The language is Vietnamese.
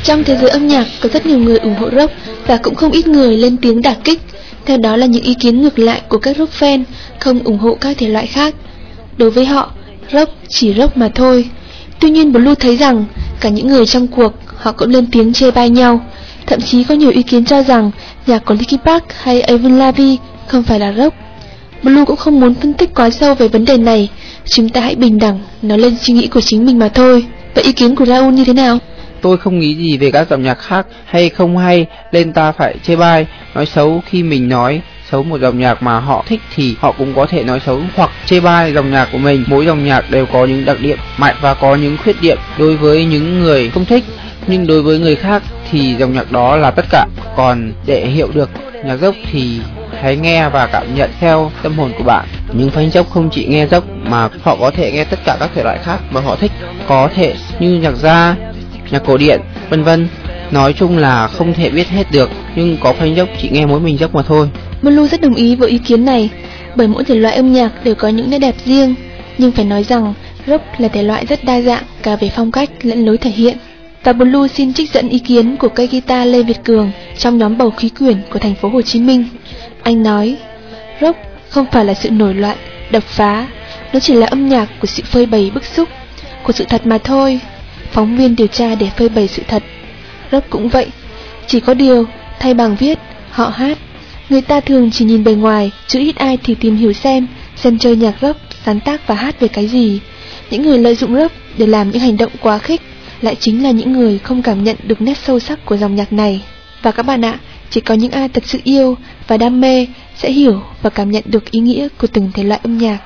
Trong thế giới âm nhạc có rất nhiều người ủng hộ rock và cũng không ít người lên tiếng đả kích. Theo đó là những ý kiến ngược lại của các rock fan không ủng hộ các thể loại khác. Đối với họ, rock chỉ rock mà thôi. Tuy nhiên Blue thấy rằng cả những người trong cuộc họ cũng lên tiếng chê bai nhau. Thậm chí có nhiều ý kiến cho rằng nhạc của Linkin Park hay Avril Lavigne không phải là rock. Blue cũng không muốn phân tích quá sâu về vấn đề này. Chúng ta hãy bình đẳng nói lên suy nghĩ của chính mình mà thôi. Vậy ý kiến của Raul như thế nào? Tôi không nghĩ gì về các dòng nhạc khác hay không hay nên ta phải chê bai, nói xấu. Khi mình nói xấu một dòng nhạc mà họ thích thì họ cũng có thể nói xấu hoặc chê bai dòng nhạc của mình. Mỗi dòng nhạc đều có những đặc điểm mạnh và có những khuyết điểm đối với những người không thích, nhưng đối với người khác thì dòng nhạc đó là tất cả. Còn để hiểu được nhạc rock thì hãy nghe và cảm nhận theo tâm hồn của bạn. Những fan rock không chỉ nghe rock mà họ có thể nghe tất cả các thể loại khác mà họ thích, có thể như nhạc jazz, nhạc cổ điển, vân vân. Nói chung là không thể biết hết được, nhưng có fan rock chỉ nghe mỗi mình rock mà thôi. Blue rất đồng ý với ý kiến này, bởi mỗi thể loại âm nhạc đều có những nét đẹp riêng, nhưng phải nói rằng rock là thể loại rất đa dạng cả về phong cách lẫn lối thể hiện. Và Blue xin trích dẫn ý kiến của cây guitar Lê Việt Cường trong nhóm Bầu Khí Quyển của thành phố Hồ Chí Minh. Anh nói, rock không phải là sự nổi loạn, đập phá, nó chỉ là âm nhạc của sự phơi bày bức xúc, của sự thật mà thôi. Phóng viên điều tra để phơi bày sự thật. Rock cũng vậy, chỉ có điều thay bằng viết, họ hát. Người ta thường chỉ nhìn bề ngoài, chứ ít ai thì tìm hiểu xem sân chơi nhạc rock sáng tác và hát về cái gì. Những người lợi dụng rock để làm những hành động quá khích lại chính là những người không cảm nhận được nét sâu sắc của dòng nhạc này. Và các bạn ạ, chỉ có những ai thật sự yêu và đam mê sẽ hiểu và cảm nhận được ý nghĩa của từng thể loại âm nhạc.